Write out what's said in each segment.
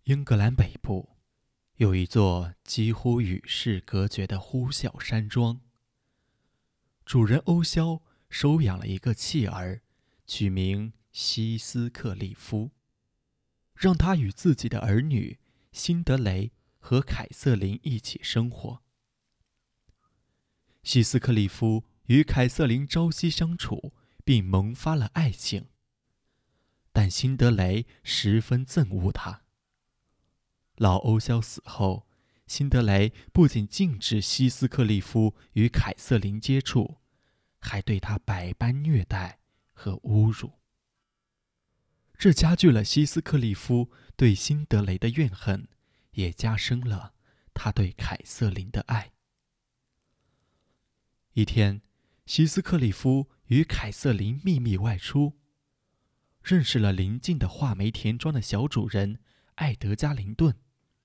英格兰北部有一座几乎与世隔绝的呼啸山庄，主人欧肖收养了一个弃儿，取名希斯克利夫，让他与自己的儿女辛德雷和凯瑟琳一起生活。希斯克利夫与凯瑟琳朝夕相处，并萌发了爱情，但辛德雷十分憎恶他。老欧肖死后，辛德雷不仅禁止希斯克利夫与凯瑟琳接触，还对他百般虐待和侮辱。这加剧了希斯克利夫对辛德雷的怨恨，也加深了他对凯瑟琳的爱。一天，希斯克利夫与凯瑟琳秘密外出，认识了邻近的画眉田庄的小主人艾德加·林顿。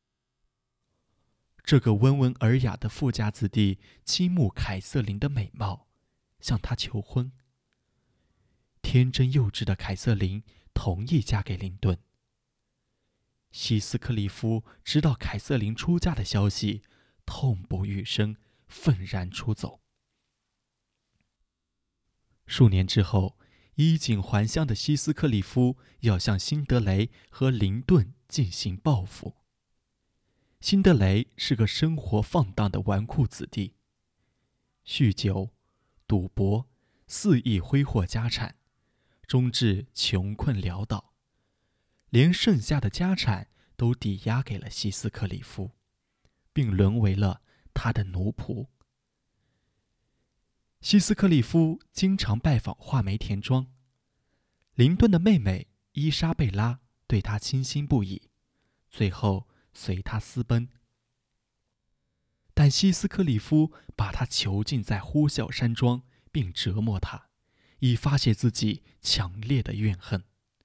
这个温文尔雅的富家子弟倾慕凯瑟琳的美貌，向她求婚。天真幼稚的凯瑟琳同意嫁给林顿。希斯克利夫知道凯瑟琳出嫁的消息，痛不欲生，愤然出走。数年之后，衣锦还乡的希斯克利夫要向辛德雷和林顿进行报复。辛德雷是个生活放荡的纨绔子弟，酗酒、赌博，肆意挥霍家产，终至穷困潦倒，连剩下的家产都抵押给了希斯克利夫，并沦为了他的奴仆。希斯克利夫经常拜访画眉田庄，林顿的妹妹伊莎贝拉对他倾心不已，最后随他私奔。但希斯克利夫把他囚禁在呼啸山庄，并折磨他，以发泄自己强烈的怨恨。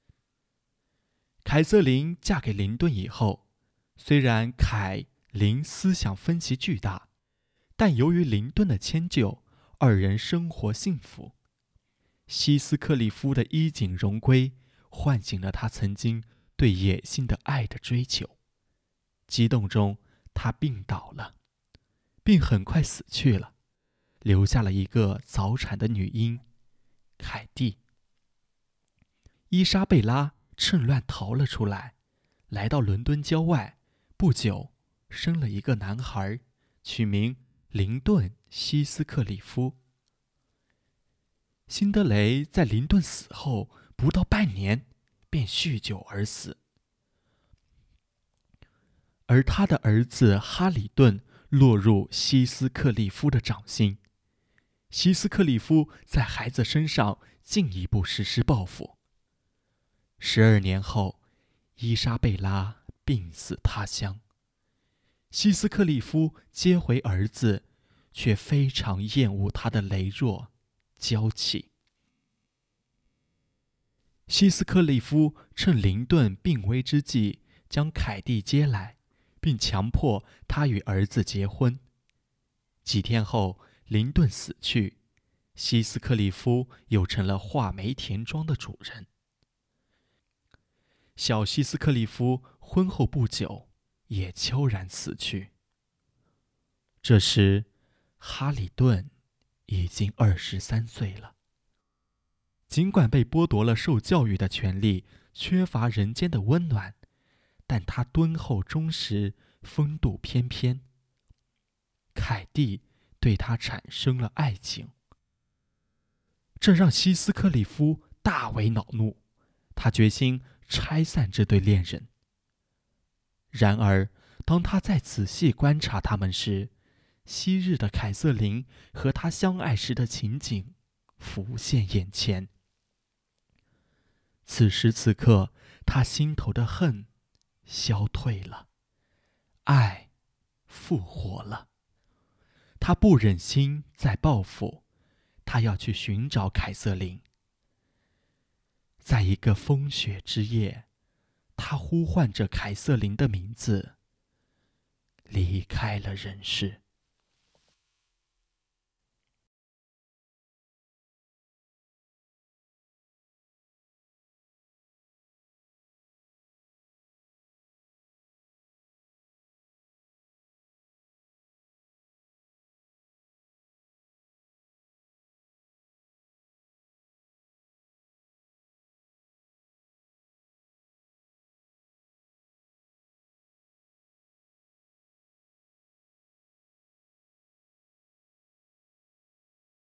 凯瑟琳嫁给林顿以后，虽然凯林思想分歧巨大，但由于林顿的迁就，二人生活幸福。希斯克利夫的衣锦荣归，唤醒了他曾经对野性的爱的追求。激动中，他病倒了，并很快死去了，留下了一个早产的女婴凯蒂。伊莎贝拉趁乱逃了出来，来到伦敦郊外，不久生了一个男孩，取名林顿·希斯克利夫。辛德雷在林顿死后不到半年便酗酒而死，而他的儿子哈里顿落入希斯克利夫的掌心。希斯克利夫在孩子身上进一步实施报复。12年后，伊莎贝拉病死他乡。希斯克利夫接回儿子，却非常厌恶他的羸弱、娇气。希斯克利夫趁林顿病危之际，将凯蒂接来，并强迫他与儿子结婚。几天后，林顿死去，希斯克利夫又成了画眉田庄的主人。小希斯克利夫婚后不久也悄然死去。这时，哈里顿已经23岁了。尽管被剥夺了受教育的权利，缺乏人间的温暖，但他敦厚忠实，风度翩翩。凯蒂对他产生了爱情，这让希斯克利夫大为恼怒，他决心拆散这对恋人。然而，当他再仔细观察他们时，昔日的凯瑟琳和他相爱时的情景浮现眼前。此时此刻，他心头的恨消退了，爱复活了。他不忍心再报复，他要去寻找凯瑟琳。在一个风雪之夜，他呼唤着凯瑟琳的名字，离开了人世。